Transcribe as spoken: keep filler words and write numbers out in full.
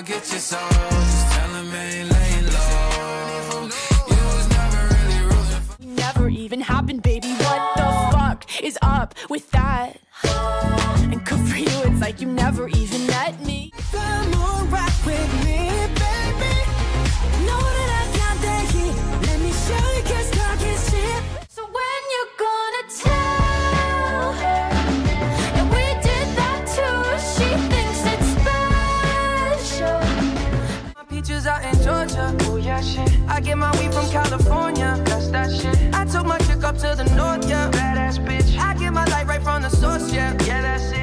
get your soul. Just tell him I ain't laying low. You was never really rooting for. Never even happened, baby. What the fuck is up with that? And good for you, it's like you never even met me. Come on, rock with me, baby. Know that I got that heat. Let me show you, cause talk is cheap. So when you gonna tell her that we did that too? She thinks it's special. My peaches out in Georgia, oh yeah shit. I get my weed from California, that's that shit. I took my chick up to the north, yeah, badass bitch. I get my light right from the source, yeah, yeah that's it.